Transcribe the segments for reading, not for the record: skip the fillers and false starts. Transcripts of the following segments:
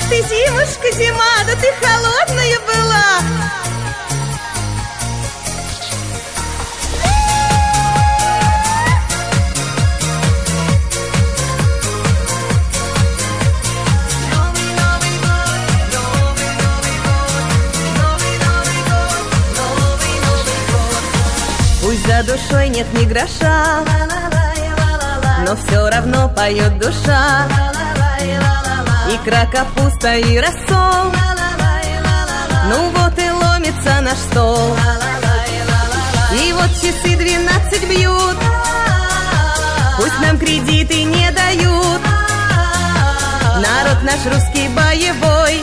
ты, зимушка, зима, да ты холодная была. Пусть за душой нет ни гроша, но все равно поет душа. Икра, капуста и рассол, ну вот и ломится наш стол. И вот часы 12 бьют, пусть нам кредиты не дают. Народ наш русский боевой,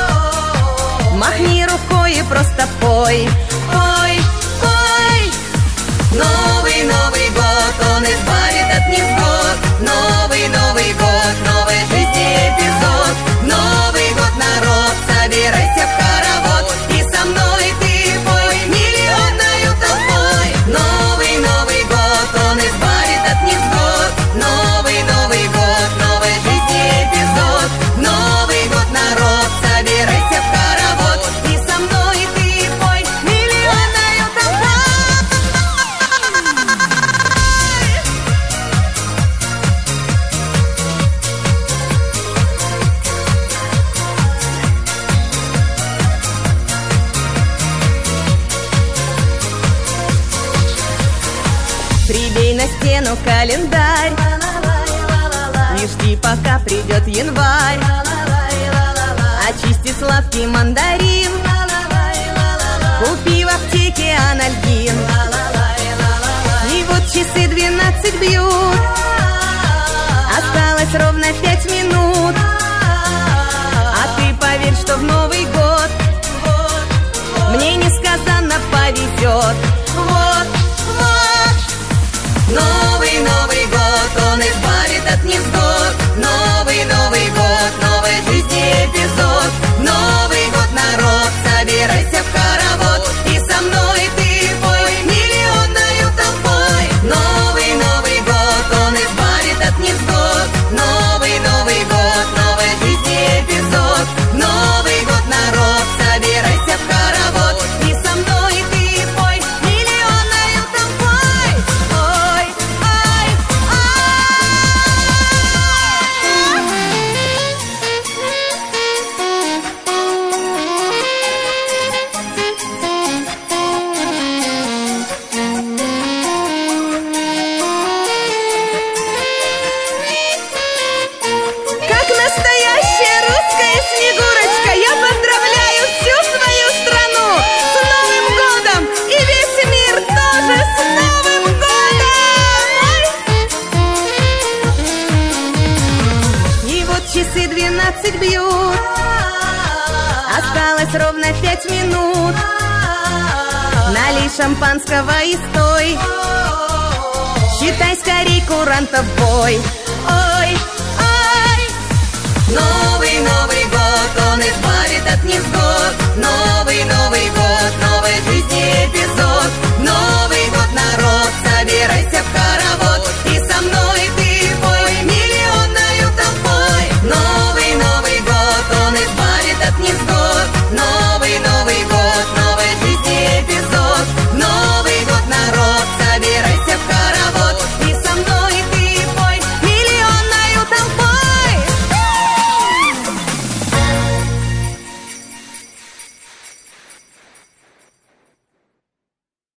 махни рукой и просто пой, пой, пой. Новый Новый год, он избавит от невзгод. Новый Новый год, новой жизни эпизод. Новый год, народ, собирайся в хоровод, и со мной ты пой миллионною толпой. Новый Новый год, он избавит от невзгод. Новый Новый год, новой жизни эпизод. Новый год, народ, собирайся в хоровод, и со мной ты пой миллионною толпой. Прибей на стену календарь и жди, пока придет январь. Очисти сладкий мандарин, купи в аптеке анальгин. И вот часы 12 бьют, осталось ровно 5 минут. А ты поверь, что в Новый год мне несказанно повезет. Вот, вот. Новый Новый год, он избавит от невзгод. Новый Новый год, новой жизни эпизод. Новый год, народ, собирайся в хоровод, и со мной ты пой миллионною толпой. Новый Новый год, он избавит от невзгод. Новый Новый год, новой жизни эпизод. Новый год, народ, собирайся в хоровод, и со мной ты пой миллионною толпой. Ой, ай, как настоящая русская Снегурочка, я поздравляю всю свою страну с Новым годом и весь мир тоже с Новым годом! И вот часы 12 бьют, осталось ровно 5 минут. Налей шампанского и стой, считай скорей курантов бой. Ой, ой. Новый Новый год, он избавит от невзгод. Новый Новый год,